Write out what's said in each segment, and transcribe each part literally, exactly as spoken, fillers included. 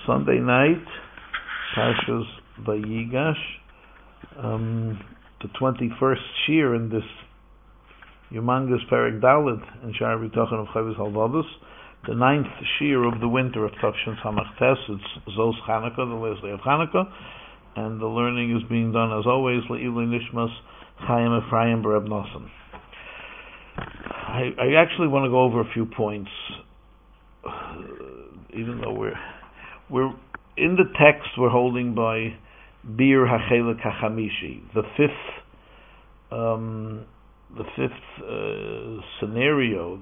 Sunday night, Parshas Vayigash, um, the twenty-first shir in this humongous Perek Dalet in Shar B'Tochen of Chavis Halvados, the ninth shir of the winter of Tavshin Samach Tes. It's Zos Chanukah, the last day of Chanukah, and the learning is being done as always Le'ilui Nishmas Chaim Ephraim Bereb Nosson. I, I actually want to go over a few points, uh, even though we're we're in the text we're holding by Bir HaChelek HaChamishi, the fifth um, the fifth uh, scenario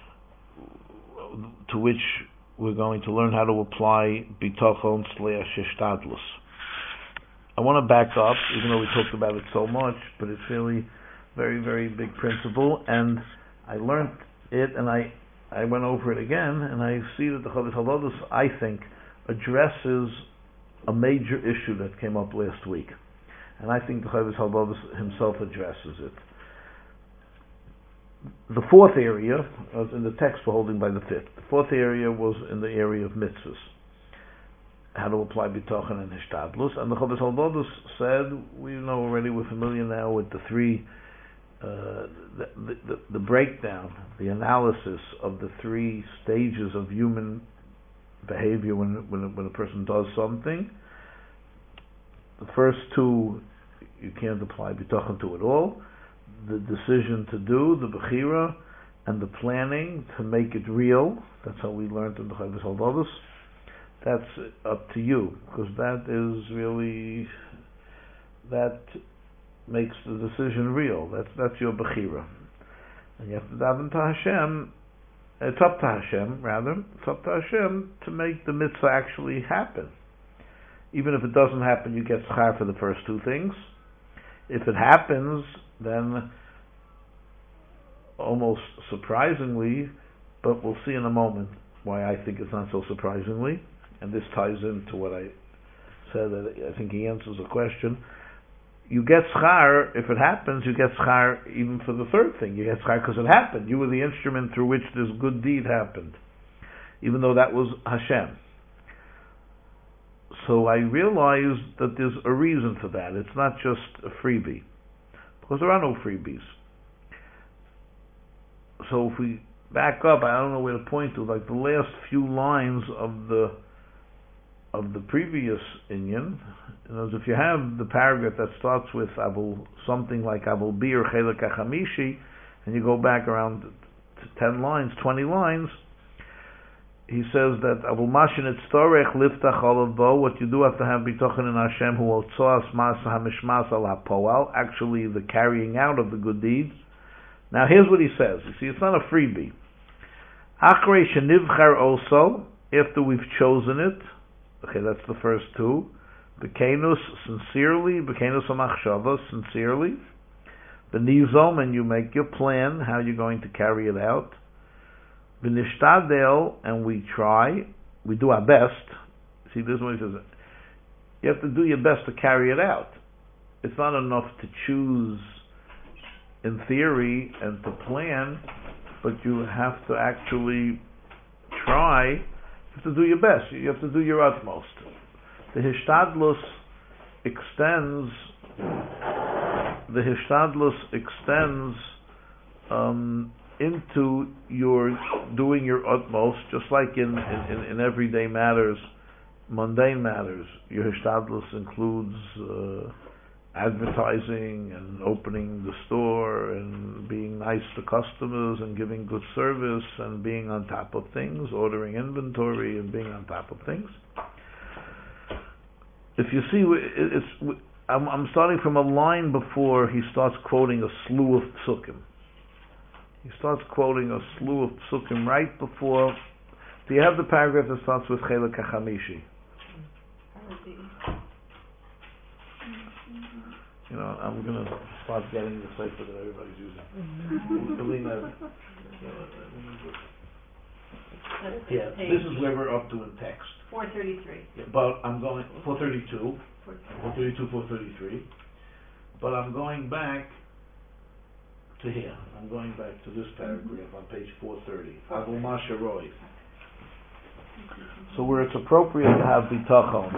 to which we're going to learn how to apply Bitochon Slash Hishtadlus. I want to back up, even though we talked about it so much, but it's really very, very big principle, and I learned it, and I, I went over it again, and I see that the Chavis Halvados, I think, addresses a major issue that came up last week, and I think the Chavis Halvados himself addresses it. The fourth area, was in the text we're holding by the fifth, the fourth area was in the area of mitzvahs, how to apply Bitochen and Hishtadlus, and the Chavis Halvados said, we know already, we're familiar now with the three Uh, the, the, the breakdown, the analysis of the three stages of human behavior when when, when a person does something. The first two you can't apply Bitochen to at all. The decision to do, the Bechira, and the planning to make it real. That's how we learned in the Chavis Halvados. That's up to you, because that is really that. makes the decision real. That's that's your bechira, and you have to daven to Hashem. It's up to Hashem, rather. It's up to Hashem to make the mitzvah actually happen. Even if it doesn't happen, you get schar for the first two things. If it happens, then almost surprisingly, but we'll see in a moment why I think it's not so surprisingly, and this ties into what I said. That I think he answers the question. You get schar, if it happens, you get schar even for the third thing. You get schar because it happened. You were the instrument through which this good deed happened, even though that was Hashem. So I realized that there's a reason for that. It's not just a freebie, because there are no freebies. So if we back up, I don't know where to point to, like the last few lines of the of the previous inyan, you know, if you have the paragraph that starts with Abul, something like Abul Bir Chelek HaChamishi, and you go back around ten lines, twenty lines, he says that Abul Mashin Etztorech Liftach Olav Bo, what you do have to have Bitochen in Hashem, Hu Otzoas Masa HaMishmas Al HaPoal, actually the carrying out of the good deeds. Now here's what he says. You see, it's not a freebie. Achrei Shenivchar also, after we've chosen it, okay, that's the first two. Bekenus, sincerely. Bekenus amachshava, sincerely. Benizom, and you make your plan, how you're going to carry it out. Benishtadel, and we try. We do our best. See, this is what he says. You have to do your best to carry it out. It's not enough to choose in theory and to plan, but you have to actually try. You have to do your best. You have to do your utmost. The Hishtadlus extends. The Hishtadlus extends um, into your doing your utmost, just like in, in, in everyday matters, mundane matters. Your Hishtadlus includes uh, advertising and opening the store and being nice to customers and giving good service and being on top of things, ordering inventory and being on top of things. If you see, it's, I'm, I'm starting from a line before he starts quoting a slew of psukim. He starts quoting a slew of psukim right before. Do you have the paragraph that starts with Chelek HaChamishi? You know, I'm going to start getting the cipher that everybody's using. Yeah, this is where we're up to in text. four thirty-three. Yeah, but I'm going, four thirty-two. four thirty-two, four thirty-three. But I'm going back to here. I'm going back to this paragraph on page four thirty. Abu Masha Roy. So where it's appropriate to have bitachon,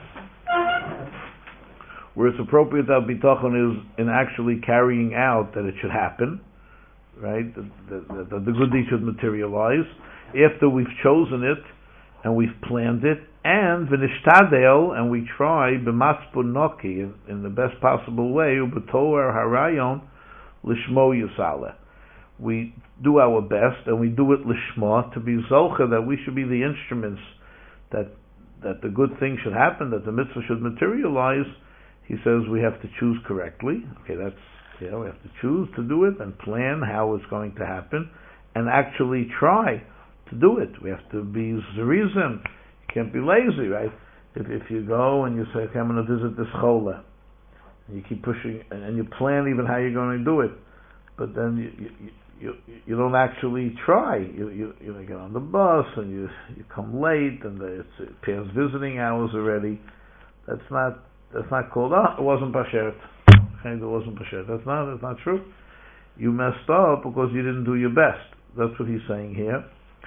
where it's appropriate to have bitachon is in actually carrying out that it should happen, right? That the, the, the good deed should materialize after we've chosen it and we've planned it, and v'nishtadel, and we try b'maspun noki in, in the best possible way u'b'toer harayon lishmo yusale. We do our best and we do it lishma, to be zolcha, that we should be the instruments that that the good thing should happen, that the mitzvah should materialize. He says we have to choose correctly. Okay, that's, you know, we have to choose to do it and plan how it's going to happen and actually try to do it. We have to be zerizim. You can't be lazy, right? If if you go and you say, okay, I'm going to visit this chola, and you keep pushing, and, and you plan even how you're going to do it, but then you you, you, you don't actually try. You, you you get on the bus and you you come late, and it's it past visiting hours already. That's not that's not called, oh, it wasn't bashert. Okay, it wasn't bashert. That's not that's not true. You messed up because you didn't do your best. That's what he's saying here.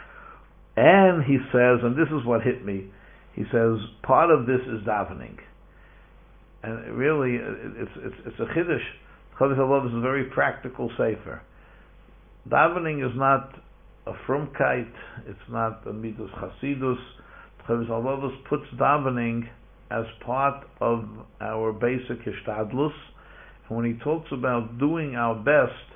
And he says, and this is what hit me, he says, part of this is davening. And really, it's it's, it's a chiddush. Chodesh HaLevavos is a very practical sefer. Davening is not a frumkeit, it's not a midas chasidus. Chodesh HaLevavos puts davening as part of our basic hishtadlus. And when he talks about doing our best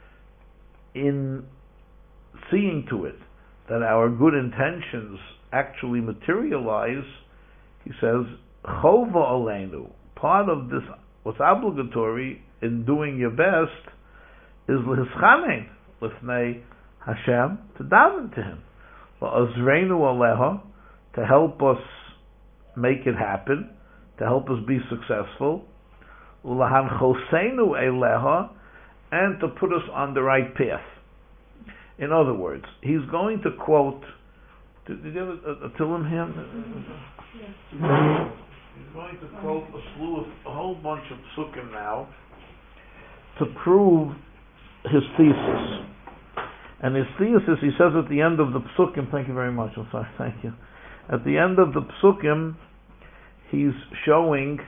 in seeing to it that our good intentions actually materialize, he says, chova aleinu. Part of this, what's obligatory in doing your best, is l'hischanein l'fnei Hashem, to daven to Him, la'azreinu aleha, to help us make it happen, to help us be successful, u'lahanchoseinu eleha, and to put us on the right path. In other words, he's going to quote. Did, did you have a, a Tillim here? Yes. He's going to quote a slew of a whole bunch of psukim now to prove his thesis. And his thesis, he says at the end of the psukim. Thank you very much. I'm sorry. Thank you. At the end of the psukim, he's showing,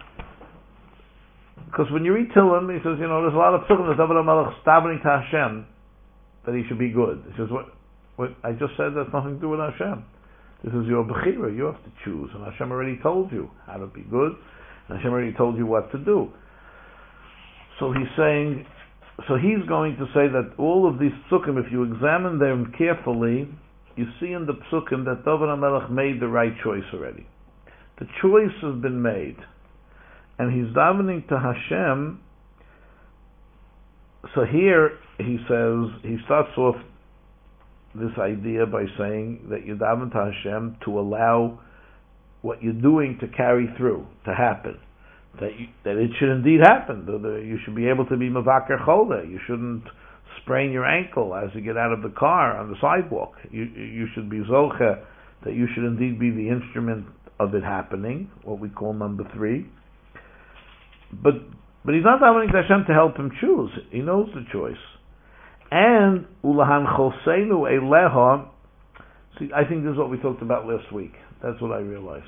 because when you read Tillim, he says, you know, there's a lot of psukim. There's David HaMelech davening to Hashem that he should be good. He says, what, what I just said, that's nothing to do with Hashem. This is your bechira. You have to choose, and Hashem already told you how to be good, and Hashem already told you what to do. So he's saying, so he's going to say that all of these psukim, if you examine them carefully, you see in the psukim that David HaMelech made the right choice already. The choice has been made, and he's davening to Hashem. So here he says, he starts off this idea by saying that you daven to Hashem to allow what you're doing to carry through, to happen, that you, that it should indeed happen. The, the, you should be able to be mevaker chola. You shouldn't sprain your ankle as you get out of the car on the sidewalk. You you should be zolcha, that you should indeed be the instrument of it happening, what we call number three. But But he's not davening to Hashem to help him choose. He knows the choice. And ulahan choseinu eleha. See, I think this is what we talked about last week. That's what I realized.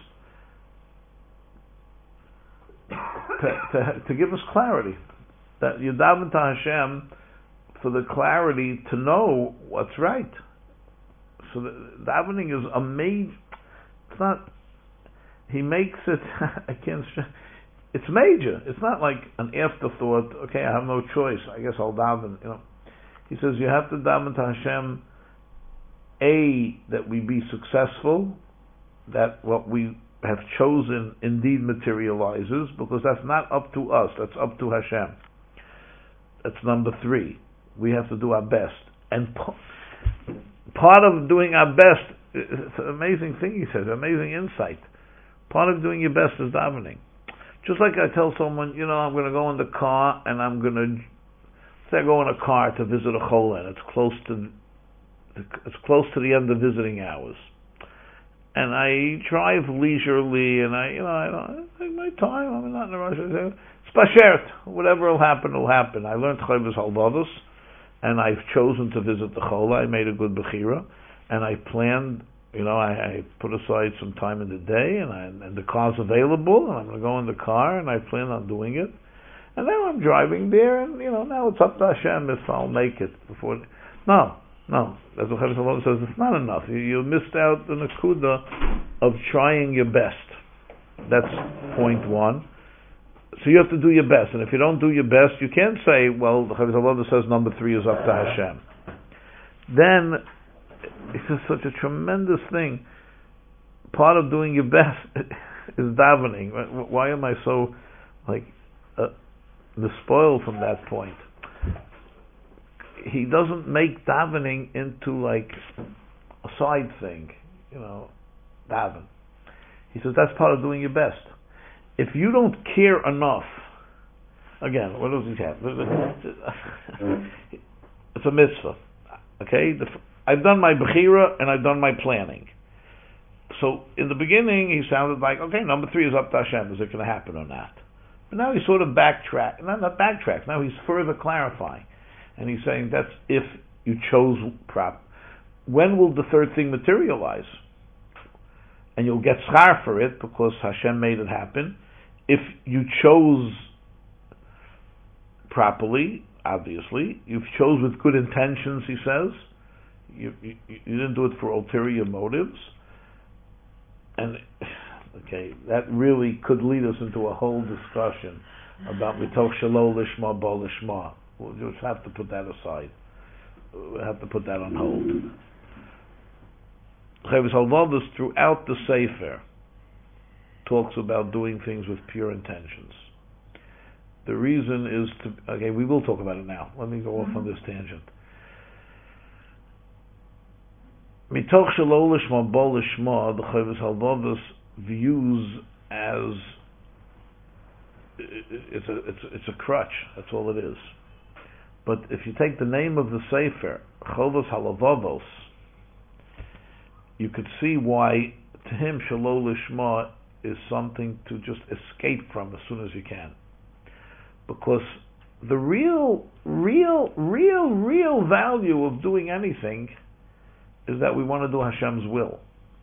to, to, to give us clarity, that you daven to Hashem for the clarity to know what's right. So the davening is a major. It's not. He makes it. I can't. It's major. It's not like an afterthought. Okay, I have no choice. I guess I'll daven. You know, he says you have to daven to Hashem. A, that we be successful, that what we have chosen indeed materializes, because that's not up to us. That's up to Hashem. That's number three. We have to do our best, and p- part of doing our best. It's an amazing thing. He says, amazing insight. Part of doing your best is davening. Just like I tell someone, you know, I'm going to go in the car and I'm going to, say I go in a car to visit a chol, and it's close to, it's close to the end of visiting hours, and I drive leisurely, and I, you know, I don't I take my time. I'm not in a rush. It's bashert. Whatever will happen, will happen. I learned Chodesh HaLevavos, and I've chosen to visit the chol. I made a good bechira, and I planned You know, I, I put aside some time in the day, and, I, and the car's available, and I'm going to go in the car, and I plan on doing it. And now I'm driving there, and you know, now it's up to Hashem if I'll make it before. No, no. As the Chavis Halom says, it's not enough. You, you missed out the nakuda of trying your best. That's point one. So you have to do your best, and if you don't do your best, you can't say, well, the Chavis Halom says number three is up to Hashem. Then it's just such a tremendous thing. Part of doing your best is davening. Why am I so like? Uh, The spoil from that point. He doesn't make davening into like a side thing, you know, daven. He says that's part of doing your best. If you don't care enough, again, what does he have? It's a mitzvah, okay? The, I've done my bechira and I've done my planning. So in the beginning, he sounded like, okay, number three is up to Hashem. Is it going to happen or not? But now he's sort of backtrack, not, not backtrack. Now he's further clarifying, and he's saying that's if you chose prop. When will the third thing materialize? And you'll get schar for it because Hashem made it happen. If you chose properly, obviously, you chose with good intentions. He says you, you, you didn't do it for ulterior motives, and. Okay, that really could lead us into a whole discussion about mitoch shelo lishma bo lishma. We'll just have to put that aside. We'll have to put that on hold. Chavis Halvados throughout the Sefer talks about doing things with pure intentions. The reason is to, okay, we will talk about it now. Let me go off on this tangent. Mitoch shelo lishma bo lishma, the Chavis Halvados views as it's a it's a, it's a crutch. That's all it is. But if you take the name of the Sefer, Chovos Halavavos, you could see why to him Shelo Lishma is something to just escape from as soon as you can, because the real, real, real, real value of doing anything is that we want to do Hashem's will.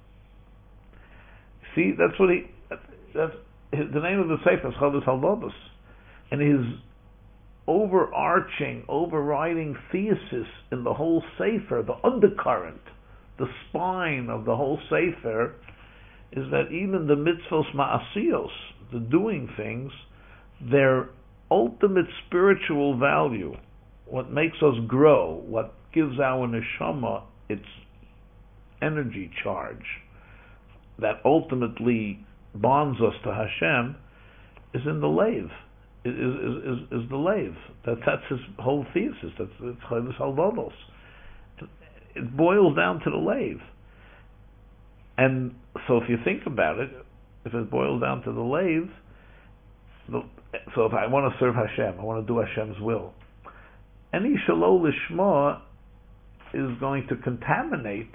See, that's what he. That's his, the name of the Sefer is Chovos Halavavos, and his overarching, overriding thesis in the whole Sefer, the undercurrent, the spine of the whole Sefer, is that even the mitzvos ma'asiyos, the doing things, their ultimate spiritual value, what makes us grow, what gives our neshama its energy charge, that ultimately bonds us to Hashem, is in the leiv. Is is is, is the leiv. That that's his whole thesis. That's it's Chovos Halavavos. It boils down to the leiv. And so, if you think about it, if it boils down to the leiv, the, so if I want to serve Hashem, I want to do Hashem's will, any Shelo Lishma is going to contaminate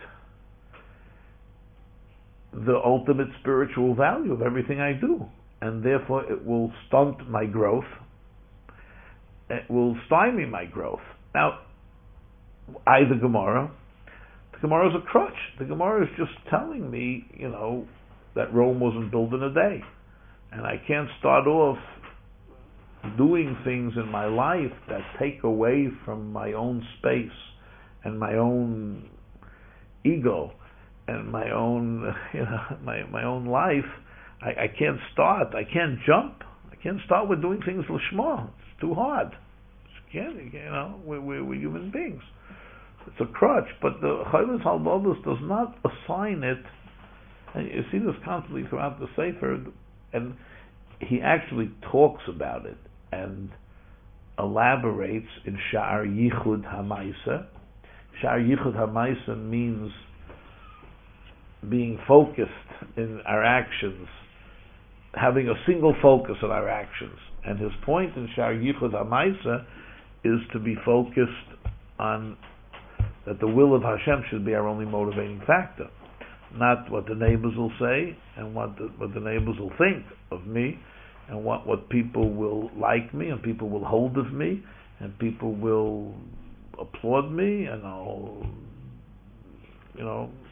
the ultimate spiritual value of everything I do, and therefore it will stunt my growth. It will stymie my growth. Now, I, the Gemara, the Gemara is a crutch. The Gemara is just telling me, you know, that Rome wasn't built in a day, and I can't start off doing things in my life that take away from my own space and my own ego and my own, you know, my my own life. I, I can't start. I can't jump. I can't start with doing things l'shma. It's too hard. It's can't, you know, we're, we're, we're human beings. It's a crutch. But the Chovos Halavavos does not assign it. And you see this constantly throughout the Sefer, and he actually talks about it and elaborates in Sha'ar Yichud HaMaisa. Sha'ar Yichud HaMaisa means being focused in our actions, having a single focus on our actions. And his point in Sha'ar Yichud HaMaisa is to be focused on that the will of Hashem should be our only motivating factor, not what the neighbors will say and what the, what the neighbors will think of me, and what, what people will like me and people will hold of me and people will applaud me and I'll, you know,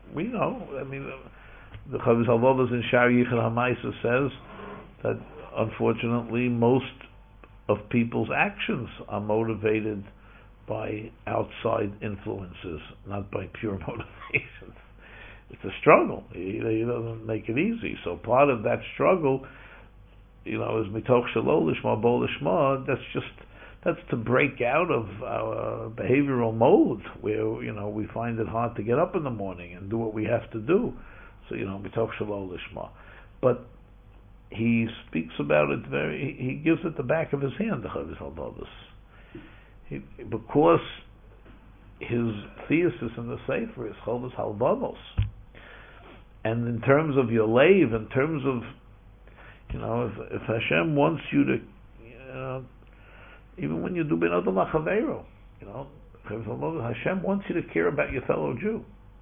we know. I mean, the Chavis Halvodas in Shar Yichud HaMaisa says that unfortunately most of people's actions are motivated by outside influences, not by pure motivations. It's a struggle. He, he doesn't make it easy. So part of that struggle, you know, is mitoch shelo lishma bo lishma. That's just that's to break out of our behavioral mode where, you know, we find it hard to get up in the morning and do what we have to do. So, you know, mitoch shelo lishma. But he speaks about it very. He gives it the back of his hand. The Chavis Halvodas. He, because his thesis in the Sefer is Chavis Halvodos. And in terms of your lave, in terms of, you know, if, if Hashem wants you to, you know, even when you do ben adam lachavero, you know, Hashem wants you to care about your fellow Jew.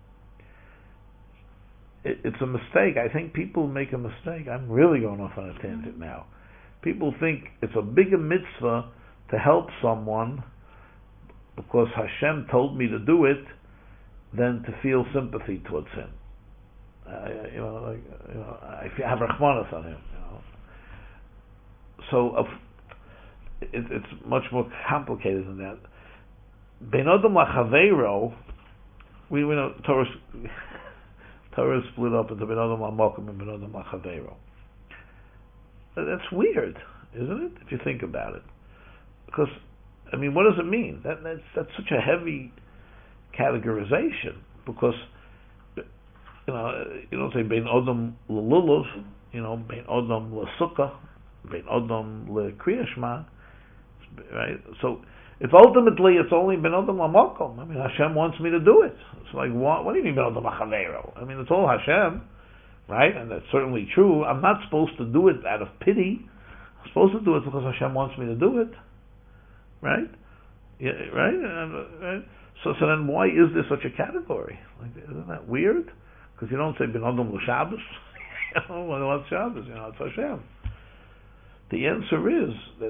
It, it's a mistake. I think people make a mistake. I'm really going off on a tangent now. People think it's a bigger mitzvah to help someone because Hashem told me to do it than to feel sympathy towards him. Uh, you know, like, you know, I have rachmanas on him. You know, so uh, it, it's much more complicated than that. Ben adam lachaveiro, we, we know Torah Torah is split up into ben adam lamokum and ben adam lachaveiro. That's weird, isn't it? If you think about it, because I mean, what does it mean? That that's, that's such a heavy categorization because. You know, you don't say bein odom lelulav, you know, bein odom lesukkah, bein odom lekriyashma, right? So it's ultimately it's only bein odom lamakom. I mean, Hashem wants me to do it. It's like what? What do you mean bein odom lachavero? I mean, it's all Hashem, right? And that's certainly true. I'm not supposed to do it out of pity. I'm supposed to do it because Hashem wants me to do it, right? Yeah, right. And, right? So, so then why is there such a category? Like, isn't that weird? Because you don't say ben adam l'Shabbos, you know, well, what's Shabbos? You know, it's Hashem. The answer is that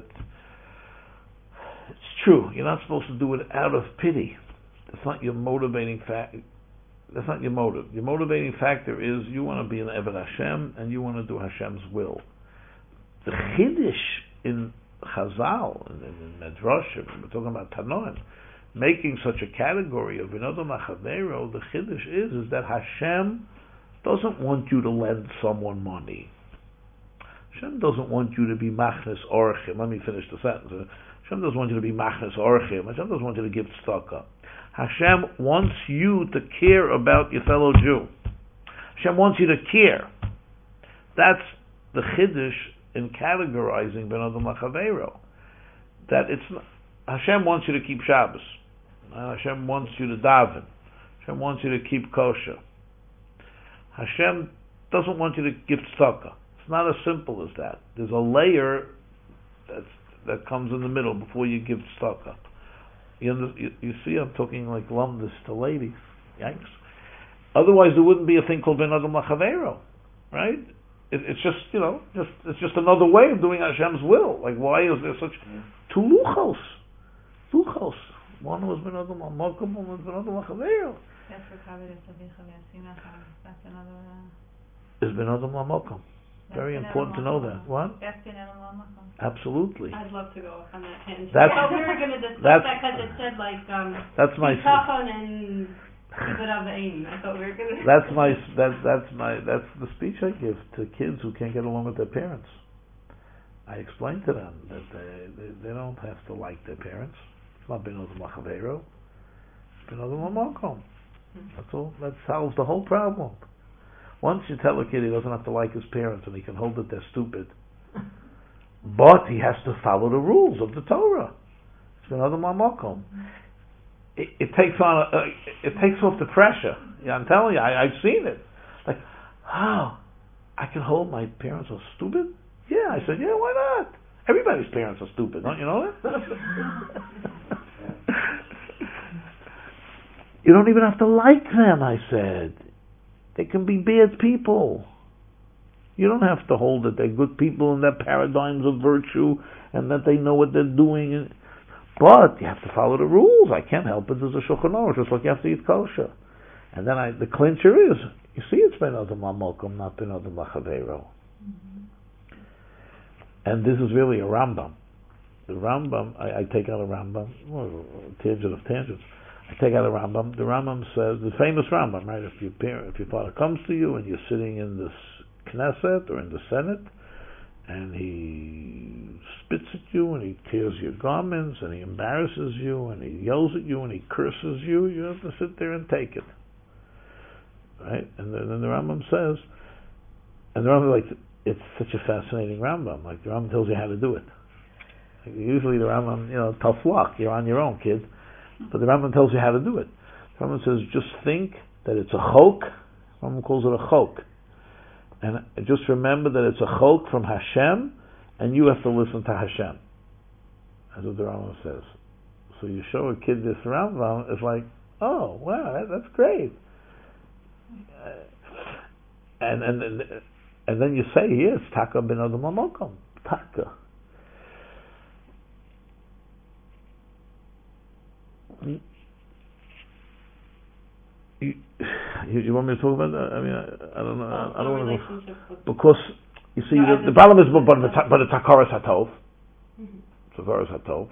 it's true. You're not supposed to do it out of pity. That's not your motivating factor. That's not your motive. Your motivating factor is you want to be an Eved Hashem and you want to do Hashem's will. The Chiddush in Chazal, in, in Medrashim, we're talking about Tanoim, making such a category of Benodam Achavero, the Chiddush is, is that Hashem doesn't want you to lend someone money. Hashem doesn't want you to be Machnes Orchim. Let me finish the sentence. Hashem doesn't want you to be Machnes Orchim. Hashem doesn't want you to give tzedakah. Hashem wants you to care about your fellow Jew. Hashem wants you to care. That's the Chiddush in categorizing Benodam Achavero. That it's not, Hashem wants you to keep Shabbos. Uh, Hashem wants you to daven. Hashem wants you to keep kosher. Hashem doesn't want you to give tzedakah. It's not as simple as that. There's a layer that's, that comes in the middle before you give tzedakah. You, under, you, you see, I'm talking like lumdus to ladies. Yikes. Otherwise, there wouldn't be a thing called ben adam lachavero, right? It, it's just, you know, just it's just another way of doing Hashem's will. Like, why is there such two luchos? Luchos. One was ben adam lamakom, one was ben adam lachavero. That's another. Is ben adam lamakom. Very important to know that. What? Absolutely. I'd love to go on that tangent. That's, well, we were going to discuss that because it said like um. That's my. And I thought we were going to. That's my. That that's my. That's the speech I give to kids who can't get along with their parents. I explain to them that they they, they don't have to like their parents. It's not ben adam lachavero. It's ben adam lamakom. That's all. That solves the whole problem. Once you tell a kid he doesn't have to like his parents and he can hold that they're stupid, but he has to follow the rules of the Torah. It's another mamakom. It, it takes on, a, uh, it takes off the pressure. Yeah, I'm telling you, I, I've seen it. Like, oh, I can hold my parents are stupid. Yeah, I said, yeah, why not? Everybody's parents are stupid, don't you know that? You don't even have to like them, I said. They can be bad people. You don't have to hold that they're good people in their paradigms of virtue and that they know what they're doing. But you have to follow the rules. I can't help it. There's a Shulchan Aruch, just like you have to eat kosher. And then I, the clincher is, you see, it's Ben Adam Lamokum, not Ben Adam Lachavero. And this is really a Rambam. The Rambam, I, I take out a Rambam, well, tangent of tangents. I take out a Rambam. The Rambam says, the famous Rambam, right? If your parent, if your father comes to you and you're sitting in this Knesset or in the Senate, and he spits at you and he tears your garments and he embarrasses you and he yells at you and he curses you, you have to sit there and take it, right? And then, then the Rambam says, and the Rambam, like, it's such a fascinating Rambam. Like, the Rambam tells you how to do it. Like, usually the Rambam, you know, tough luck, you're on your own, kid. But the Rambam tells you how to do it. The Rambam says, just think that it's a chok. The Rambam calls it a chok. And just remember that it's a chok from Hashem, and you have to listen to Hashem. That's what the Rambam says. So you show a kid this Rambam, it's like, oh, wow, that, that's great. Uh, and, and, and and then you say, yes, Taka ben Adam Lamokum. Taka. You, you, you want me to talk about that? I mean, I, I don't know. Well, I, I don't want to go. Because, you see, no, the, the problem is, but the, but the Takaras HaTov. Mm-hmm. Takaras HaTov.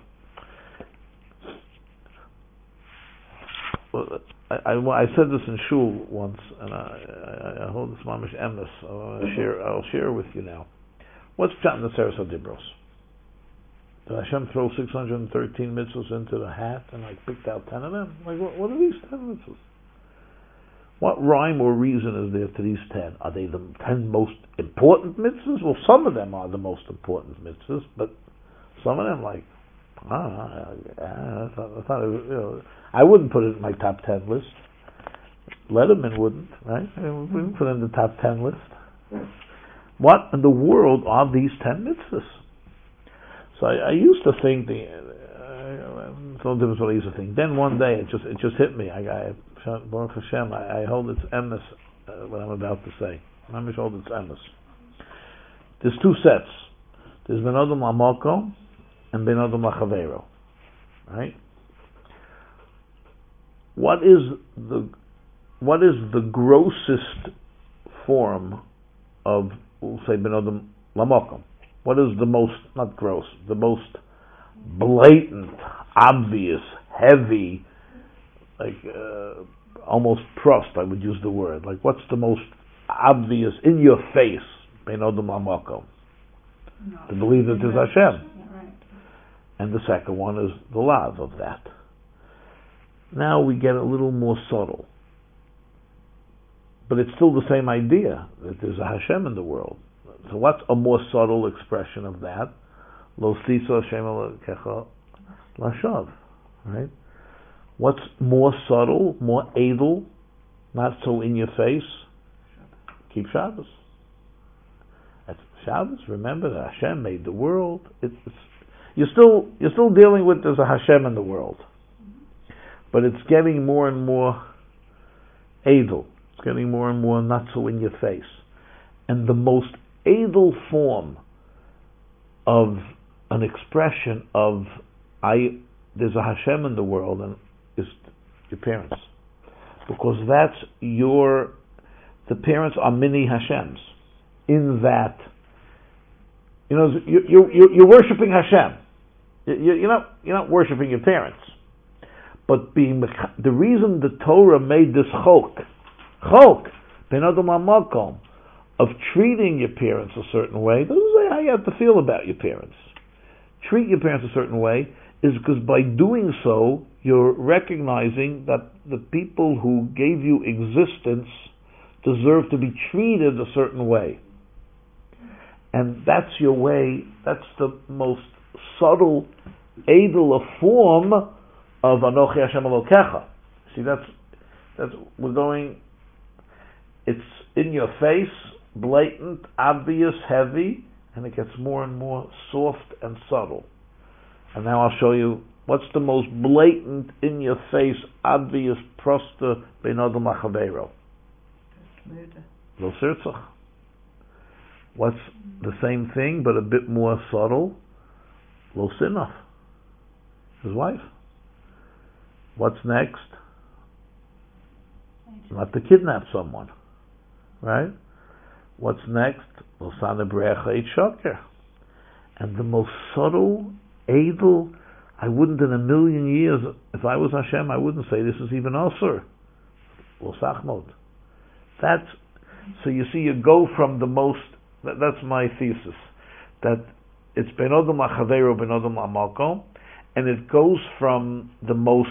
Well, I, I, I said this in shul once, and I, I, I hold this mamish emes. I'll share. I'll share with you now. What's Pshat in the Seres HaDibros? Did Hashem throw six hundred thirteen mitzvahs into the hat and like picked out ten of them? Like, what, what are these ten mitzvahs? What rhyme or reason is there to these ten? Are they the ten most important mitzvahs? Well, some of them are the most important mitzvahs, but some of them, like, ah, I, thought, I, thought it, you know, I wouldn't put it in my top ten list. Letterman wouldn't, right? I mean, we wouldn't put it in the top ten list. What in the world are these ten mitzvahs? So I, I used to think the uh, it's no difference what I used to think. Then one day it just it just hit me. I, I Baruch Hashem, I, I hold its emes uh, what I'm about to say. I hold its emes. There's two sets. There's Ben Adam Lamokum and Ben Adam Lachavero. Right? What is the what is the grossest form of, we'll say, Ben Adam Lamokum? What is the most, not gross, the most blatant, obvious, heavy, like uh, almost prost, I would use the word. Like, what's the most obvious, in your face, Ben Adam Lamokum? No. To believe that there's Hashem. Yeah, right. And the second one is the love of that. Now we get a little more subtle. But it's still the same idea, that there's a Hashem in the world. So what's a more subtle expression of that? Lo sisa Hashem Elokecha lashav, right? What's more subtle, more edel, not so in your face? Keep Shabbos. That's Shabbos. Remember that Hashem made the world. It's, it's you're still you're still dealing with there's a Hashem in the world, but it's getting more and more edel. It's getting more and more not so in your face, and the most edel form of an expression of I there's a Hashem in the world and is your parents, because that's your the parents are mini Hashems in that you know you you you're, you're worshiping Hashem. You, you're not you're not worshiping your parents, but being the reason the Torah made this chok chok ben adam lamakom of treating your parents a certain way, doesn't say how you have to feel about your parents. Treat your parents a certain way is because by doing so, you're recognizing that the people who gave you existence deserve to be treated a certain way. And that's your way, that's the most subtle, edel form of Anochi Hashem Elokecha. See, that's, that's, we're going, it's in your face, blatant, obvious, heavy, and it gets more and more soft and subtle. And now I'll show you what's the most blatant, in your face, obvious, prosta ben adam lachavero. Lo sirtzach. What's the same thing but a bit more subtle? Lo sinach. His wife. What's next? not to kidnap someone, right? What's next? Losana brecha et shoker. And the most subtle, edel, I wouldn't in a million years, if I was Hashem, I wouldn't say this is even Osir. Losachmod. That's, so you see, you go from the most, that, that's my thesis, that it's Ben Odom LaChavero, Ben Odom LaMakom, and it goes from the most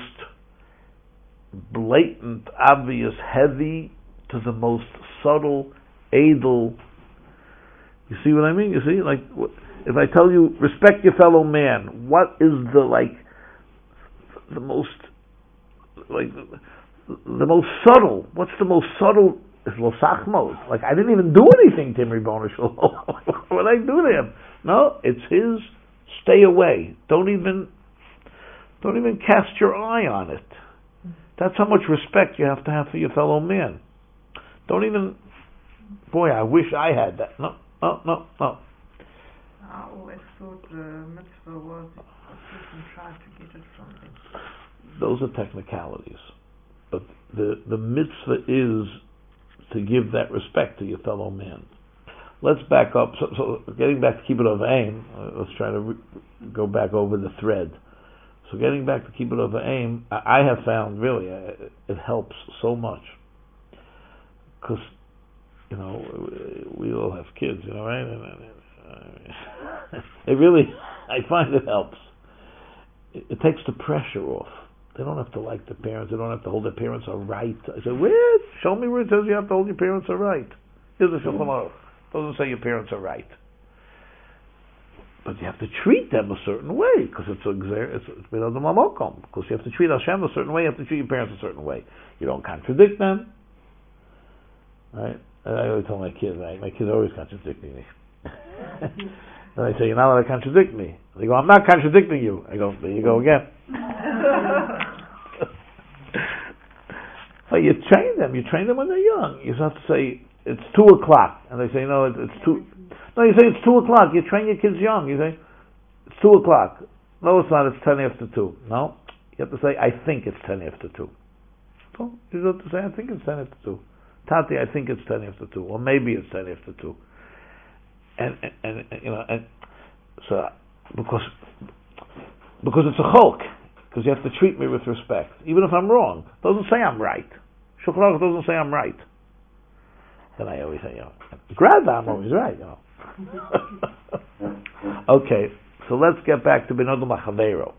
blatant, obvious, heavy, to the most subtle, edel. You see what I mean? You see, like, if I tell you, respect your fellow man, what is the, like, the most, like, the, the most subtle, what's the most subtle? It's Losachmod. Like, I didn't even do anything to him, Ribono Shel Olam. What did I do to him? No, it's his, stay away. Don't even, don't even cast your eye on it. That's how much respect you have to have for your fellow man. Don't even, boy, I wish I had that. No, no, no, no. I always thought the mitzvah was a person tried to get it from him. Those are technicalities. But the, the mitzvah is to give that respect to your fellow man. Let's back up. So, so getting back to Kibbud Av V'Aim, uh, let's try to re- go back over the thread. So getting back to Kibbud Av V'Aim, I, I have found really uh, it helps so much. Because, you know, we all have kids, you know, right? And, and, uh, it really, I find it helps. It, it takes the pressure off. They don't have to like the parents. They don't have to hold their parents are right. I say, where? Show me where it says you have to hold your parents are right. Here's the Shulchan Aruch. It doesn't say your parents are right. But you have to treat them a certain way, because it's a it's it's B'nai Adam Lamokom. Because you have to treat Hashem a certain way, you have to treat your parents a certain way. You don't contradict them. Right? And I always tell my kids, right? My kids are always contradicting me. And I say, you're not allowed to contradict me. They go, I'm not contradicting you. I go, there you go again. But you train them. You train them when they're young. You have to say, it's two o'clock. And they say, no, it's, it's two. No, you say, it's two o'clock. You train your kids young. You say, it's two o'clock. No, it's not. It's ten after two. No. You have to say, I think it's ten after two. So you have to say, I think it's ten after two. Tati, I think it's ten after two. Or maybe it's ten after two. And, and, and you know, and so, because, because it's a chok. Because you have to treat me with respect. Even if I'm wrong. It doesn't say I'm right. Shulchan Aruch doesn't say I'm right. Then I always say, you know, grab I'm always right, you know. Okay, so let's get back to B'nai Adam LaChavero.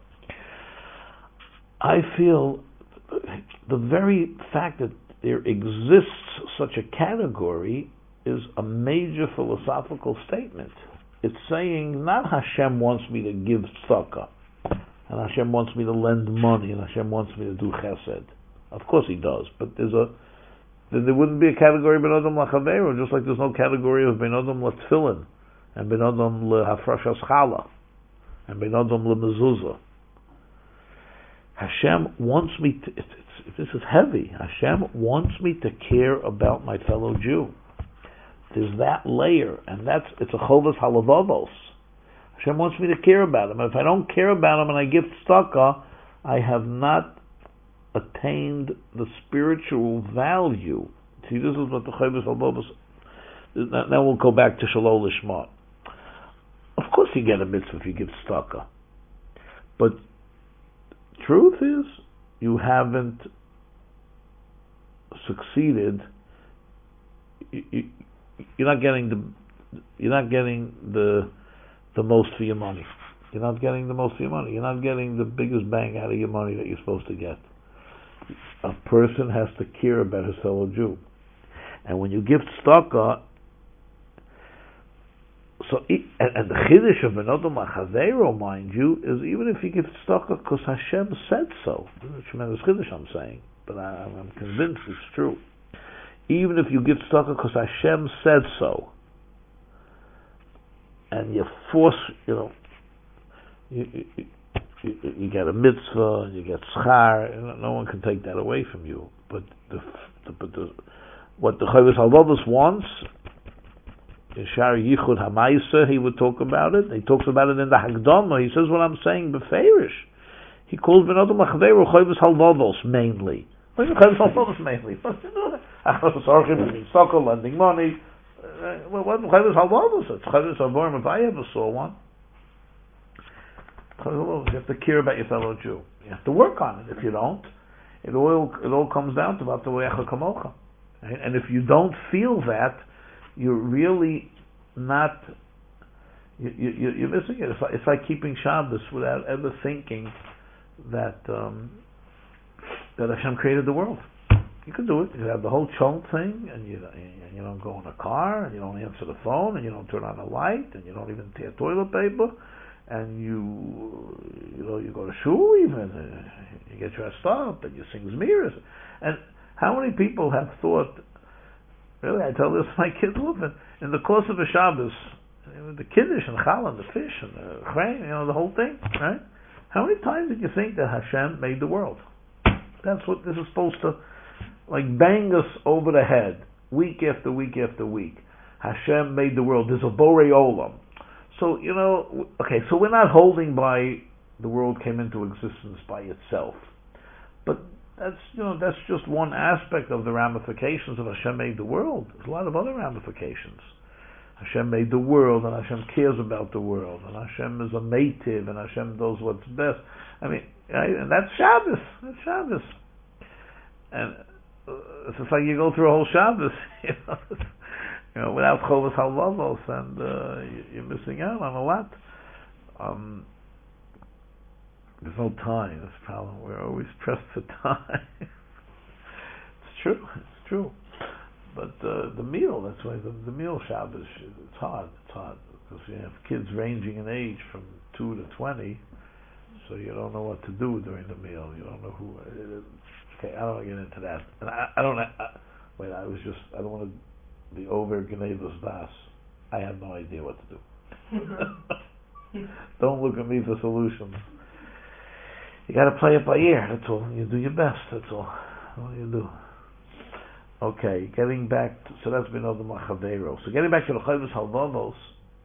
I feel the very fact that there exists such a category is a major philosophical statement. It's saying not Hashem wants me to give tzedakah, and Hashem wants me to lend money, and Hashem wants me to do chesed. Of course He does, but there's a then there wouldn't be a category B'nai Adam LaChavero, just like there's no category of B'nai Adam LaTfilin, and B'nai Adam LeHafrashas Challah, and B'nai Adam LeMezuzah. Hashem wants me to, it's, it's, this is heavy, Hashem wants me to care about my fellow Jew. There's that layer, and that's, it's a chovas halavavos. Hashem wants me to care about him, and if I don't care about him and I give tzedakah, I have not attained the spiritual value. See, this is what the chovas halavavos, now we'll go back to Shalom Lishma. Of course you get a mitzvah if you give tzedakah. But truth is, you haven't succeeded. You, you, you're not getting the you're not getting the the most for your money. You're not getting the most for your money. You're not getting the biggest bang out of your money that you're supposed to get. A person has to care about his fellow Jew, and when you give tzedakah, so and, and the chiddush of B'nai Adam LaChavero, mind you, is even if you give tzedakah because Hashem said so. It's a tremendous chiddush I'm saying, but I, I'm convinced it's true. Even if you give tzedakah because Hashem said so, and you force, you know, you, you, you, you get a mitzvah, and you get schar, no one can take that away from you. But the, the, but the, what the Chovas Halvavos wants, in Shar Yichud HaMaisa, he would talk about it. He talks about it in the Hagdama. He says what I'm saying, Beferish. He calls B'nai Adam LaChavero Chovas Halvavos mainly. What is Chavis Halvados mainly? What's to do with it? Sokol lending money. Uh, well, what Chavis Halvados? It's Chavis Halvados if I ever saw one. You have to care about your fellow Jew. You have to work on it. If you don't, it all it all comes down to about the Ve'echa Kamocha. And if you don't feel that, you're really not. You, you, you're missing it. It's like, it's like keeping Shabbos without ever thinking that um, that Hashem created the world. You can do it. You have the whole chunk thing, and you and you don't go in a car, and you don't answer the phone, and you don't turn on a light, and you don't even tear toilet paper. And you, you know, you go to shul even, uh, you get dressed up, and you sing zmiras. And how many people have thought, really, I tell this to my kids often, in the course of a Shabbos, the kiddush and challah and the fish and the chrein, you know, the whole thing, right? How many times did you think that Hashem made the world? That's what this is supposed to, like, bang us over the head, week after week after week. Hashem made the world. There's a borei olam. So, you know, okay, so we're not holding by the world came into existence by itself. But that's, you know, that's just one aspect of the ramifications of Hashem made the world. There's a lot of other ramifications. Hashem made the world, and Hashem cares about the world, and Hashem is a meitiv, and Hashem does what's best. I mean, right? And that's Shabbos. That's Shabbos. And uh, it's just like you go through a whole Shabbos, you know. You know, without Chovos Halvavos, and uh, you're missing out on a lot. Um, there's no time. That's the problem. We're always pressed for time. It's true. It's true. But uh, the meal, that's why the, the meal Shabbos, it's hard. It's hard because you have kids ranging in age from two to twenty, so you don't know what to do during the meal. You don't know who. Okay, I don't want to get into that. And I, I don't. I, wait, I was just. I don't want to. The over Gnevus Das. I have no idea what to do. Don't look at me for solutions. You got to play it by ear. That's all. You do your best. That's all. All you do. Okay, getting back. To, so that's been other Machavero. So getting back to the Chovos Halvavos,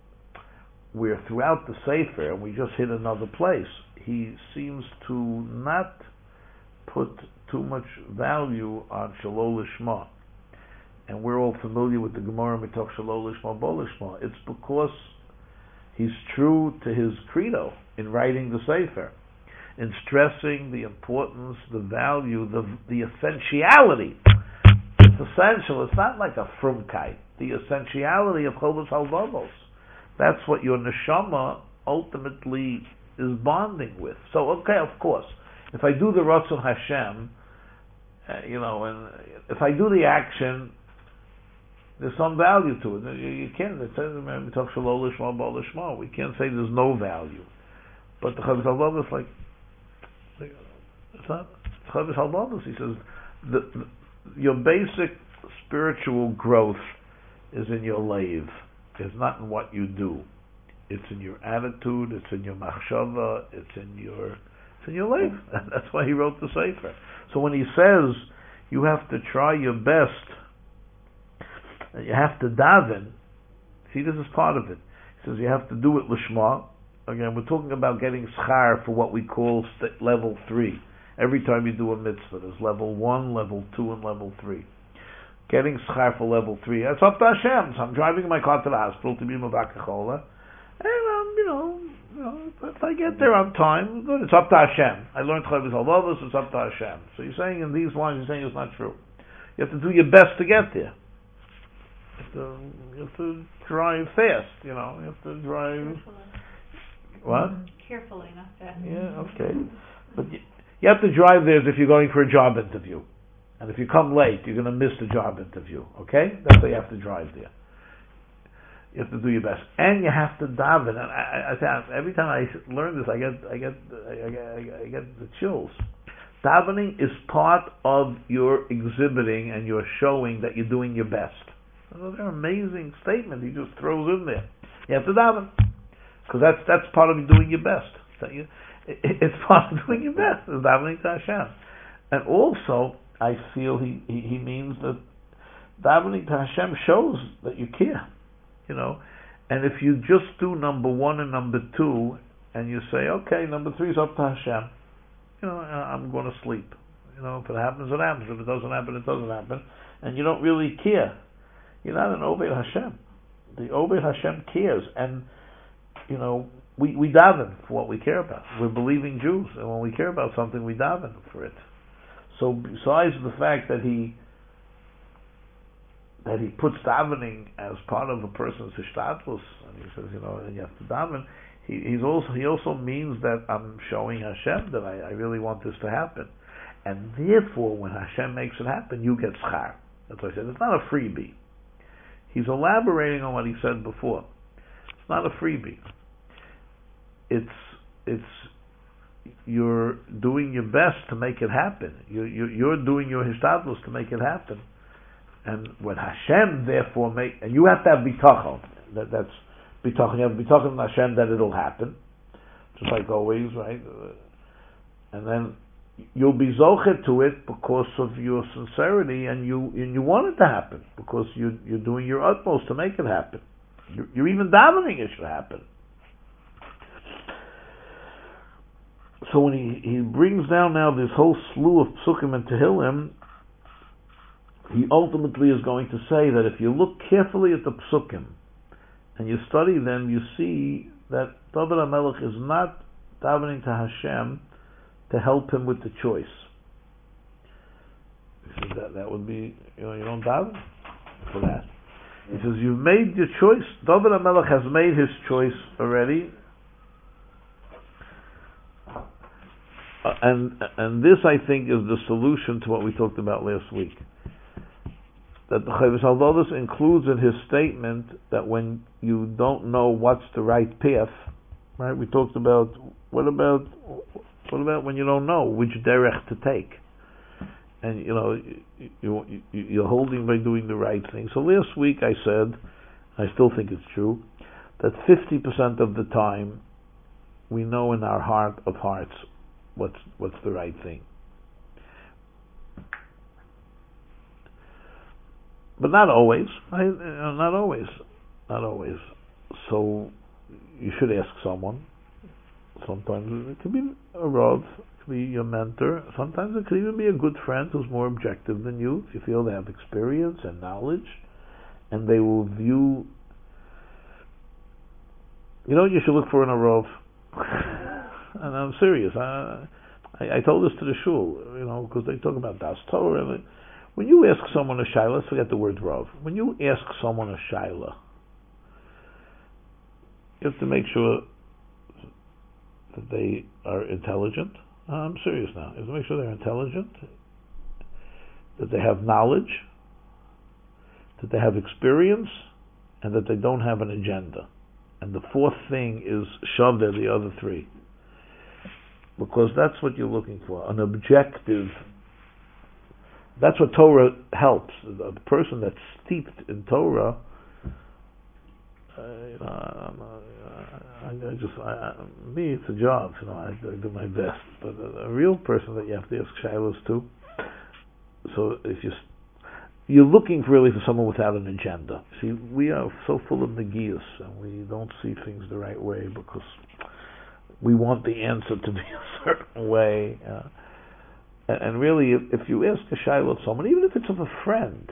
where throughout the Sefer, and we just hit another place, he seems to not put too much value on Shalol Lishma. And we're all familiar with the Gemara Mitoch Shalol Lishma Bo Lishma. It's because he's true to his credo in writing the Sefer, in stressing the importance, the value, the the essentiality. It's essential. It's not like a frumkeit. The essentiality of Chovos Halvavos. That's what your neshama ultimately is bonding with. So, okay, of course, if I do the Ratzon Hashem, uh, you know, and if I do the action, there's some value to it. You, you can't. It says we talk Shalol Lishma Bo Lishma. We can't say there's no value. But the Chovos Halvavos is like, it's not Chovos Halvavos. He says the, the, your basic spiritual growth is in your leiv. It's not in what you do. It's in your attitude. It's in your machshava. It's in your it's in your leiv. That's why he wrote the Sefer. So when he says you have to try your best, you have to daven. See, this is part of it. He says you have to do it lishma. Again, we're talking about getting schar for what we call st- level three. Every time you do a mitzvah, there's level one, level two, and level three. Getting schar for level three. That's up to Hashem. So I'm driving my car to the hospital to be mavakachola, and um, you know, you know, if I get there on time, good. It's up to Hashem. I learned Chovos Halvavos. It's up to Hashem. So you're saying in these lines, you're saying it's not true. You have to do your best to get there. You have to, you have to drive fast, you know. You have to drive. Carefully. What? Carefully, not fast. Yeah, okay. But you, you have to drive there as if you're going for a job interview. And if you come late, you're going to miss the job interview. Okay? That's why you have to drive there. You have to do your best. And you have to daven. And I, I, I, every time I learn this, I get, I get, I get, I get the chills. Davening is part of your exhibiting and your showing that you're doing your best. Another amazing statement he just throws in there. You have to daven, because that's that's part of doing your best. That you, it, it's part of doing your best. Is davening to Hashem, and also I feel he, he, he means that davening to Hashem shows that you care, you know. And if you just do number one and number two, and you say, okay, number three is up to Hashem, you know, I'm going to sleep. You know, if it happens, it happens. If it doesn't happen, it doesn't happen. And you don't really care. You're not an Oved Hashem. The Oved Hashem cares, and you know, we we daven for what we care about. We're believing Jews, and when we care about something, we daven for it. So, besides the fact that he that he puts davening as part of a person's hishtadlus, and he says, you know, you have to daven. He he's also he also means that I'm showing Hashem that I, I really want this to happen, and therefore, when Hashem makes it happen, you get schar. That's what I said. It's not a freebie. He's elaborating on what he said before. It's not a freebie. It's it's you're doing your best to make it happen. You you you're doing your hishtadlus to make it happen. And when Hashem therefore make, and you have to have bitachon. That that's bitachon. You have bitachon in Hashem that it'll happen, just like always, right? And then you'll be zochet to it because of your sincerity, and you and you want it to happen because you you're doing your utmost to make it happen. You're, you're even davening it should happen. So when he, he brings down now this whole slew of psukim and tehillim, he ultimately is going to say that if you look carefully at the psukim and you study them, you see that David HaMelech is not davening to Hashem to help him with the choice. He says that that would be, you know, you don't daven for that. He says you've made your choice. David HaMelech has made his choice already. Uh, and and this, I think, is the solution to what we talked about last week. That the Chavis Halvodos includes in his statement that when you don't know what's the right path, right? We talked about what about what about when you don't know which derech to take, and you know you, you, you you're holding by doing the right thing. So last week I said, I still think it's true, that fifty percent of the time we know in our heart of hearts what's what's the right thing. But not always. I, uh, not always. Not always. So you should ask someone. Sometimes it could be a Rav, it could be your mentor. Sometimes it could even be a good friend who's more objective than you. If you feel they have experience and knowledge, and they will view. You know what you should look for in a Rav? And I'm serious. I, I, I told this to the shul, you know, because they talk about Das Torah. And when you ask someone a shayla, let's forget the word Rav. When you ask someone a shayla, you have to make sure that they are intelligent. I'm serious now. You have to make sure they're intelligent, that they have knowledge, that they have experience, and that they don't have an agenda. And the fourth thing is shoved at the other three. Because that's what you're looking for, an objective. That's what Torah helps. A person that's steeped in Torah, uh, you know, I'm, uh, I, I just, I, I, me, it's a job. You know, I, I do my best. But a, a real person that you have to ask shilos to. So if you, you're looking really for someone without an agenda. See, we are so full of negias, and we don't see things the right way because we want the answer to be a certain way. Uh, and, and really, if, if you ask a shayla of someone, even if it's of a friend,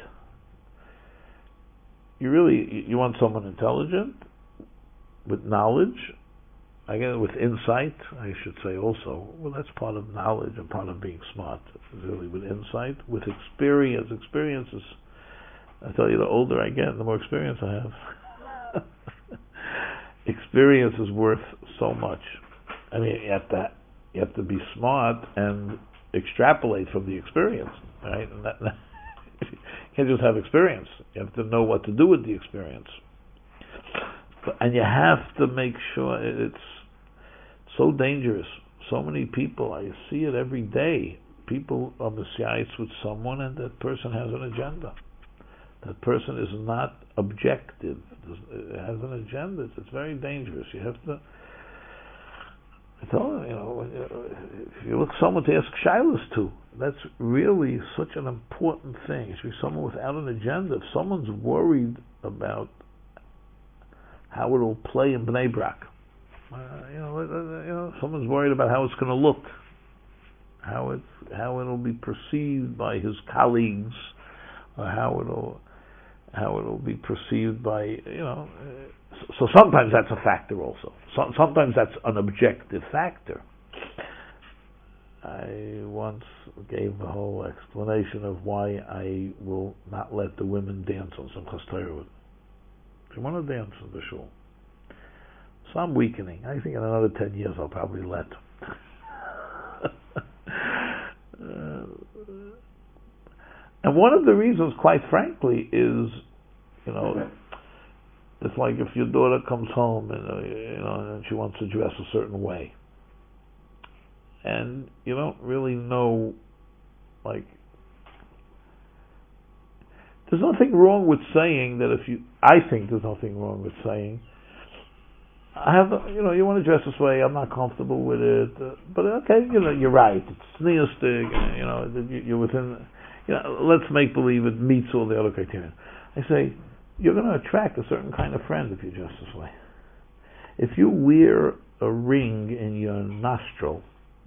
you really you want someone intelligent, with knowledge, I guess with insight, I should say also. Well, that's part of knowledge and part of being smart, really, with insight, with experience. Experience is, I tell you, the older I get, the more experience I have. Experience is worth so much. I mean, you have to you have to be smart and extrapolate from the experience, right? And that, you can't just have experience. You have to know what to do with the experience, but, and you have to make sure it's so dangerous. So many people, I see it every day. People are messiahs with someone, and that person has an agenda. That person is not objective. It has an agenda. It's very dangerous. You have to. I told him, you know, if you look someone to ask shilas to, that's really such an important thing. It should be someone without an agenda. If someone's worried about how it will play in Bnei Brak, uh, you know, uh, you know, someone's worried about how it's going to look, how it how it'll be perceived by his colleagues, or how it'll how it'll be perceived by, you know. So sometimes that's a factor also. So, sometimes that's an objective factor. I once gave a whole explanation of why I will not let the women dance on Simchas Torah. They want to dance in the shul. So I'm weakening. I think in another ten years I'll probably let. uh, and one of the reasons, quite frankly, is, you know, it's like if your daughter comes home and uh, you know and she wants to dress a certain way, and you don't really know, like, there's nothing wrong with saying that if you. I think there's nothing wrong with saying, I have, you know, you want to dress this way. I'm not comfortable with it, uh, but okay, you know, you're right. It's neistic, you know, you're within. You know, let's make believe it meets all the other criteria. I say, you're going to attract a certain kind of friend if you dress this way. If you wear a ring in your nostril,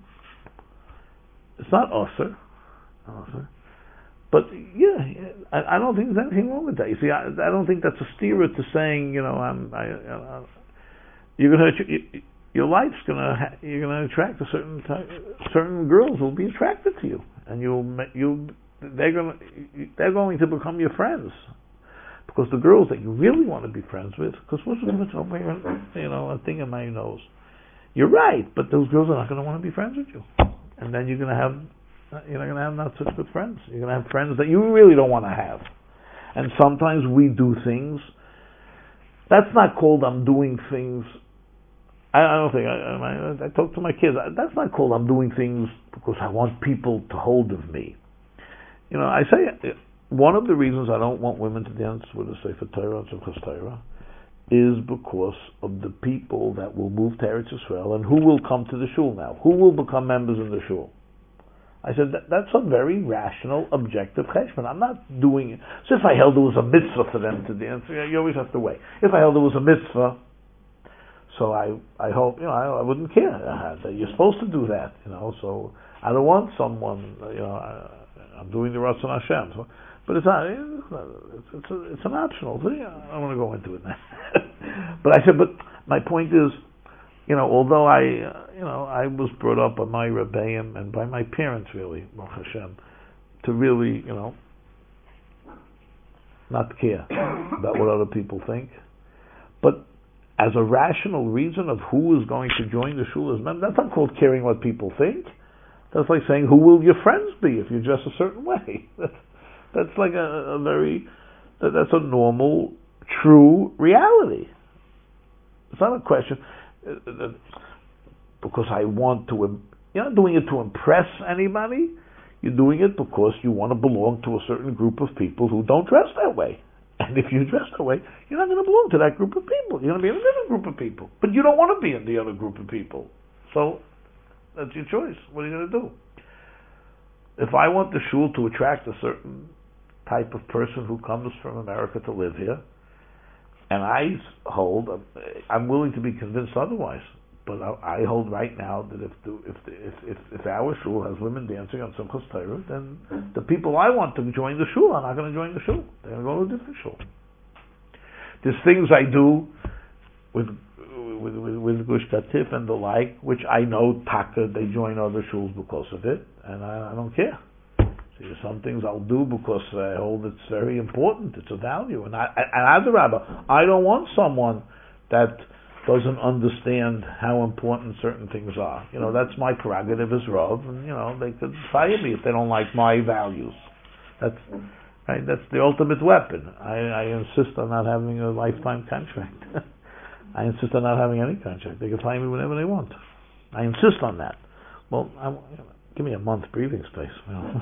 it's not usher, usher. But yeah, I, I don't think there's anything wrong with that. You see, I, I don't think that's a steer to saying, you know, I'm. I, I, you're going to you, your life's going to ha- you're going to attract a certain type, certain girls will be attracted to you, and you'll you they're going to they're going to become your friends. Because the girls that you really want to be friends with, because what's the difference over here, you know, a thing in my nose? You're right, but those girls are not going to want to be friends with you, and then you're going to have, you're not going to have not such good friends. You're going to have friends that you really don't want to have, and sometimes we do things. That's not called I'm doing things. I, I don't think I, I, I talk to my kids. That's not called I'm doing things because I want people to hold of me. You know, I say. One of the reasons I don't want women to dance with a Sefer Torah and Simchas Torah is because of the people that will move to Eretz Yisrael and who will come to the shul now. Who will become members in the shul? I said, that, that's a very rational, objective cheshbon. I'm not doing it. So if I held it was a mitzvah for them to dance, you always have to wait. If I held it was a mitzvah, so I I hope, you know, I, I wouldn't care. That you're supposed to do that, you know, so I don't want someone, you know, I, I'm doing the Ratzon Hashem. So, But it's not, it's, it's, a, it's an optional thing. I don't want to go into it now. But I said, but my point is, you know, although I, uh, you know, I was brought up by my Rebbeim and by my parents really, Baruch Hashem, to really, you know, not care about what other people think. But as a rational reason of who is going to join the shul as men, that's not called caring what people think. That's like saying, who will your friends be if you dress a certain way? That's like a, a very, that, that's a normal, true reality. It's not a question, uh, uh, because I want to, you're not doing it to impress anybody, you're doing it because you want to belong to a certain group of people who don't dress that way. And if you dress that way, you're not going to belong to that group of people. You're going to be in a different group of people. But you don't want to be in the other group of people. So, that's your choice. What are you going to do? If I want the shul to attract a certain type of person who comes from America to live here, and I hold, I'm willing to be convinced otherwise, but I, I hold right now that if the, if, the, if if if our shul has women dancing on Simchas Torah, then the people I want to join the shul are not going to join the shul. They're going to go to a different shul. There's things I do with with with, with Gush Katif and the like, which I know Taka, they join other shuls because of it, and I, I don't care. There's some things I'll do because I hold it's very important. It's a value. And I, and as a rabbi, I don't want someone that doesn't understand how important certain things are. You know, that's my prerogative as Rav, and you know, they could fire me if they don't like my values. That's right. That's the ultimate weapon. I, I insist on not having a lifetime contract. I insist on not having any contract. They can fire me whenever they want. I insist on that. Well, I, you know, give me a month breathing space. You know.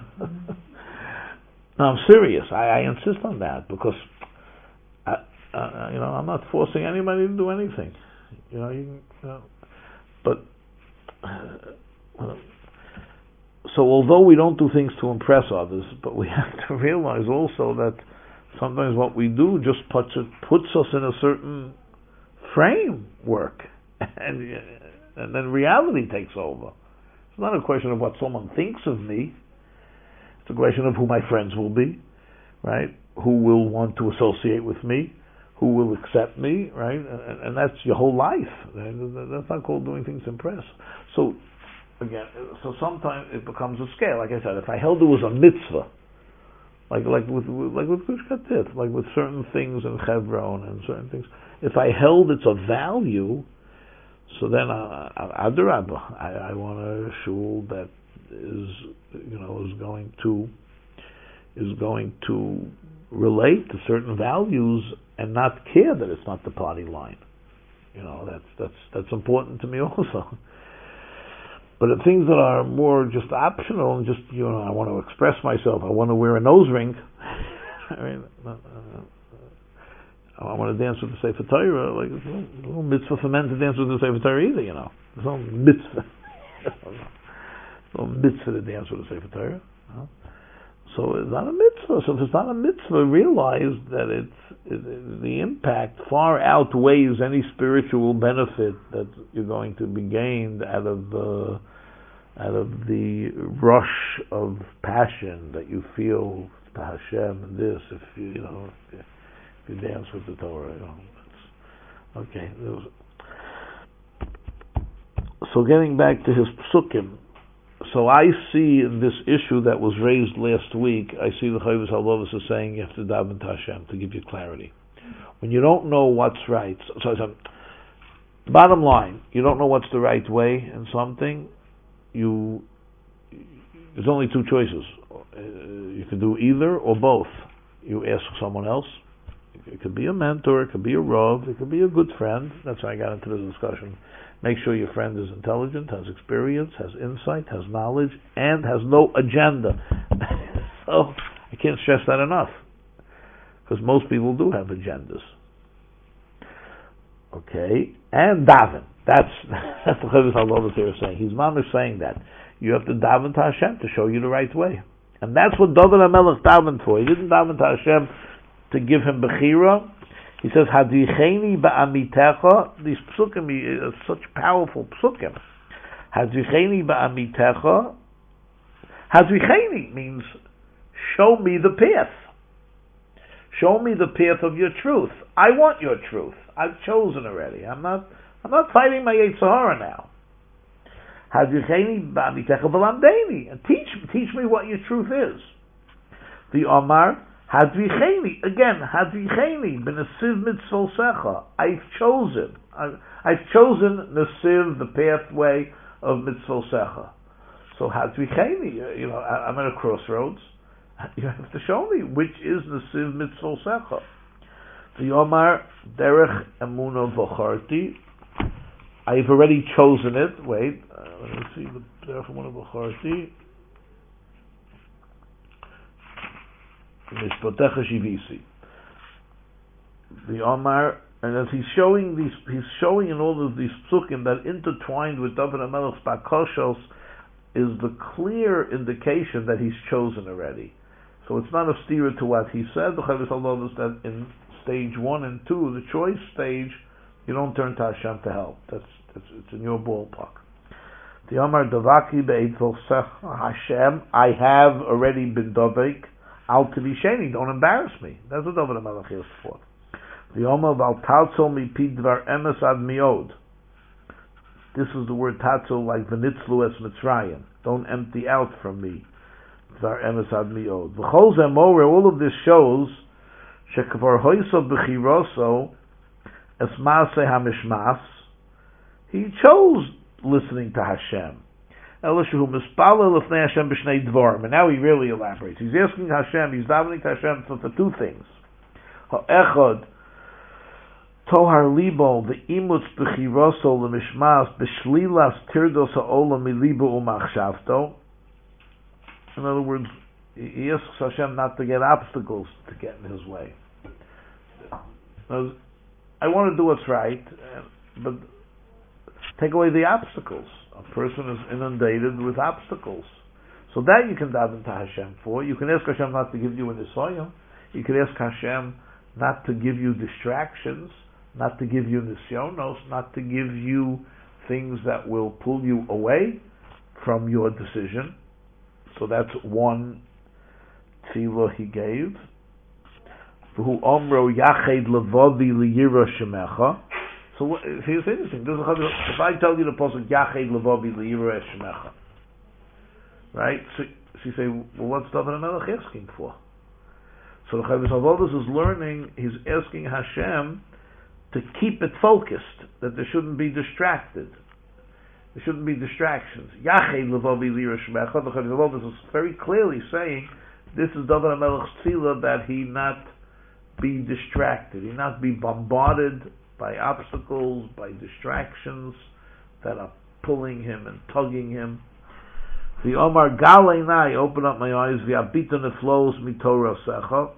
No, I'm serious. I, I insist on that because, I, uh, you know, I'm not forcing anybody to do anything. You know, you, you know but uh, so although we don't do things to impress others, but we have to realize also that sometimes what we do just puts it, puts us in a certain framework, and and then reality takes over. It's not a question of what someone thinks of me. It's a question of who my friends will be, right? Who will want to associate with me, who will accept me, right? And, and that's your whole life. That's not called doing things to impress. So, again, so sometimes it becomes a scale. Like I said, if I held it was a mitzvah, like like with like with Gush Katif, like with certain things in Chevron and certain things, if I held it's a value, so then Adarabah, I, I want a shul that is, you know, is going to is going to relate to certain values and not care that it's not the party line. You know, that's that's that's important to me also. But the things that are more just optional and just, you know, I want to express myself, I want to wear a nose ring, I mean, uh, I want to dance with the Sefer Torah, like, there's no, no mitzvah for men to dance with the Sefer Torah either, you know. There's no mitzvah. no mitzvah to dance with the Sefer Torah. You know? So it's not a mitzvah. So if it's not a mitzvah, realize that it's it, it, the impact far outweighs any spiritual benefit that you're going to be gained out of uh, out of the rush of passion that you feel to Hashem and this. If you you know if you, if you dance with the Torah, you know. That's, okay. Was, so getting back to his psukim. So I see in this issue that was raised last week, I see the Chovos HaLevavos is saying you have to daven to Hashem to give you clarity. When you don't know what's right, so, so bottom line, you don't know what's the right way in something, you there's only two choices. Uh, you can do either or both. You ask someone else. It could be a mentor, it could be a rav, it could be a good friend. That's why I got into this discussion. Make sure your friend is intelligent, has experience, has insight, has knowledge, and has no agenda. So, I can't stress that enough. Because most people do have agendas. Okay? And daven. That's, that's the Chovos HaLevavos here saying. He's mamish saying that. You have to daven to Hashem to show you the right way. And that's what David HaMelech davened for. He didn't daven to Hashem to give him Bechira. He says, Hadricheni ba'amitecha. These psukim are such powerful psukim. Hadricheni ba'amitecha. Hadricheni means, show me the path. Show me the path of your truth. I want your truth. I've chosen already. I'm not I'm not fighting my Yetzer Hara now. Hadricheni ba'amitecha v'lamdeni. And teach, teach me what your truth is. The Omar, Hadricheni, again, Hadricheni, b'nesiv mitzvosecha. I've chosen. I've, I've chosen nesiv, the pathway of mitzvosecha. So Hadricheni, you know, I, I'm at a crossroads. You have to show me which is nesiv mitzvosecha. The Omar, derech emuna v'charti. I've already chosen it. Wait, uh, let me see the derech emuna v'charti. Mishpatecha shivisi. The Omar, and as he's showing these, he's showing in all of these psukim that intertwined with David HaMelech's bakoshos is the clear indication that he's chosen already. So it's not a steer to what he said. The Chovos HaLevavos that in stage one and two, the choice stage, you don't turn to Hashem to help. That's, that's it's in your ballpark. The Omar Davaki be'etzol Hashem. I have already been davek. Al Tavisheni, don't embarrass me. That's what David HaMelech is for. The Omar Val Tatzol mi pidvar emes ad miod. This is the word tatzol like v'nitzlu es Mitzrayim. Don't empty out from me. Dvar emes ad miod. V'chol zemore, all of this shows shekvar hoyso b'chiroso es maaseh hamishmas. He chose listening to Hashem. And now he really elaborates. He's asking Hashem, he's davening to Hashem for, for two things. Ha'echad, tohar libo, ve'imutz b'chiroso l'mishmas, b'shlilas tirdos ha'olam milibo u'machshavto. In other words, he asks Hashem not to get obstacles to get in his way. Now, I want to do what's right, but take away the obstacles. A person is inundated with obstacles. So that you can daven to Hashem for. You can ask Hashem not to give you an nisoyim. You can ask Hashem not to give you distractions, not to give you nisyonos, not to give you things that will pull you away. from your decision. So that's one tefillah he gave. V'hu omro yached levodi liyira shemecha. So what, here's interesting. This is, if I tell you the pasuk yached levodi liyira shemecha, right? So, so you say, well, what's David HaMelech asking for? So the Chavis Avodas is learning. He's asking Hashem to keep it focused, that there shouldn't be distracted. There shouldn't be distractions. Yached levavi liyira shemecha. The Chavis Avodas is very clearly saying this is David HaMelech's tefillah, that he not be distracted, he not be bombarded by obstacles, by distractions that are pulling him and tugging him. The Omar Galeinai, open up my eyes, the Abitan it flows mitorah secha.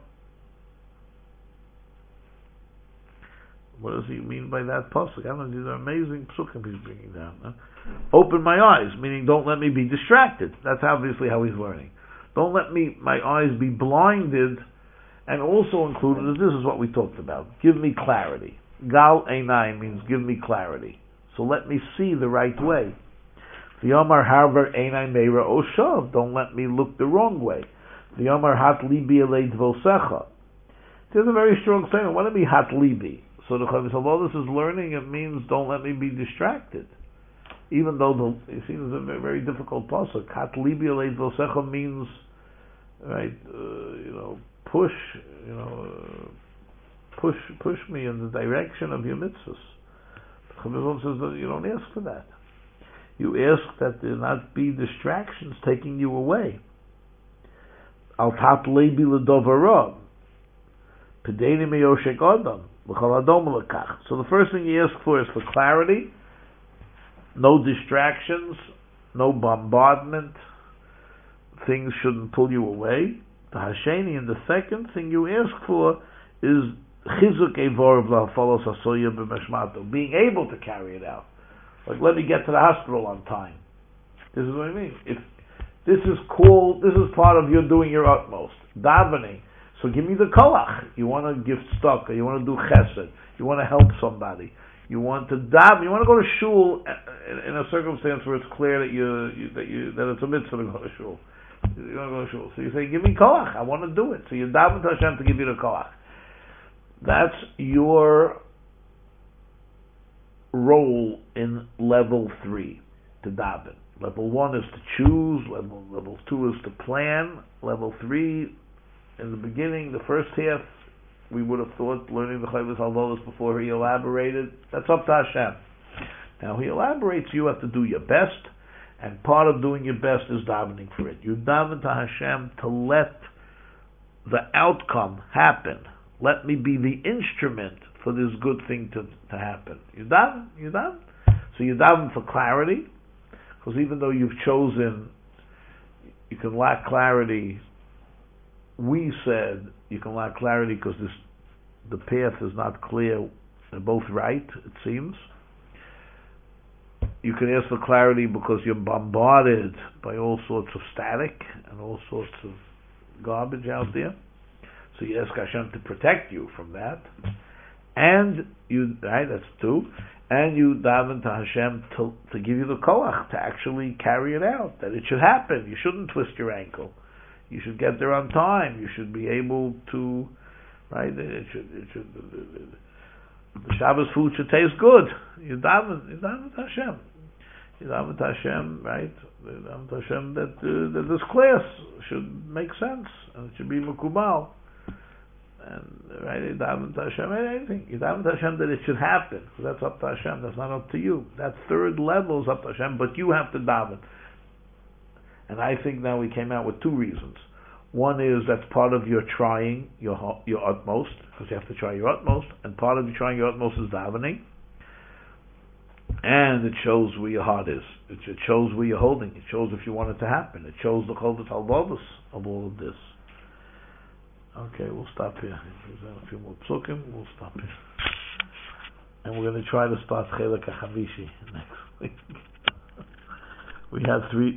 What does he mean by that pasuk? I don't know, these are amazing psukim he's bringing down. Huh? Open my eyes, meaning don't let me be distracted. That's obviously how he's learning. Don't let me, my eyes be blinded, and also included, this is what we talked about, give me clarity. Gal einai means give me clarity. So let me see the right way. The Omar Harver einai meira oshav, don't let me look the wrong way. The Omar hat libi elei dvosecha. There's a very strong statement. What do you mean hat libi? So the Chavis Avodas is learning, it means don't let me be distracted. Even though the, you see, it's a very, very difficult pasuk. Hat libi elei dvosecha means, right, uh, you know, push, you know, uh, push, push me in the direction of your mitzvahs. The Chavis Avodas says that you don't ask for that. You ask that there not be distractions taking you away. Al tat lebi ledovara, pedeni meyoshek adam, l'chal adom lekach. So the first thing you ask for is for clarity, no distractions, no bombardment. Things shouldn't pull you away. The hasheni, and the second thing you ask for is chizuk evor v'hafalos hasoya b'meshmato, being able to carry it out. Like, let me get to the hospital on time. This is what I mean. If this is called, this is part of your doing your utmost. Davening. So give me the koach. You want to give tzedakah, you want to do chesed, you want to help somebody, you want to daven, you want to go to shul in, in a circumstance where it's clear that you, you that you that it's a mitzvah to go to shul. You want to go to shul. So you say, give me koach. I want to do it. So you daven to Hashem to give you the koach. That's your role in level three, to daven. Level one is to choose, level level two is to plan, level three, in the beginning, the first half, we would have thought, learning the Chavis Halvolos before he elaborated, that's up to Hashem. Now he elaborates, you have to do your best, and part of doing your best is davening for it. You daven to Hashem to let the outcome happen. Let me be the instrument for this good thing to, to happen. You daven, you daven. So you daven for clarity, because even though you've chosen, you can lack clarity. We said you can lack clarity because this, the path is not clear. They're both right, it seems. You can ask for clarity because you're bombarded by all sorts of static and all sorts of garbage out there. So you ask Hashem to protect you from that. And you, right, that's two. And you daven to Hashem to, to give you the koach to actually carry it out, that it should happen. You shouldn't twist your ankle. You should get there on time. You should be able to, right? It should, it should. The Shabbos food should taste good. You daven, you daven to Hashem. You daven to Hashem, right? You daven to Hashem that, uh, that this class should make sense and it should be mekubal. And right, you daven to Hashem, anything. You daven to Hashem that it should happen. So that's up to Hashem. That's not up to you. That third level is up to Hashem, but you have to daven. And I think now we came out with two reasons. One is that's part of your trying your your utmost, because you have to try your utmost, and part of you trying your utmost is davening. And it shows where your heart is. It, it shows where you're holding. It shows if you want it to happen. It shows the Chovos Halvavos of all of this. Okay, we'll stop here. There's a few more psukim. We'll stop here. And we're going to try to start Chelek HaChamishi next week. We have three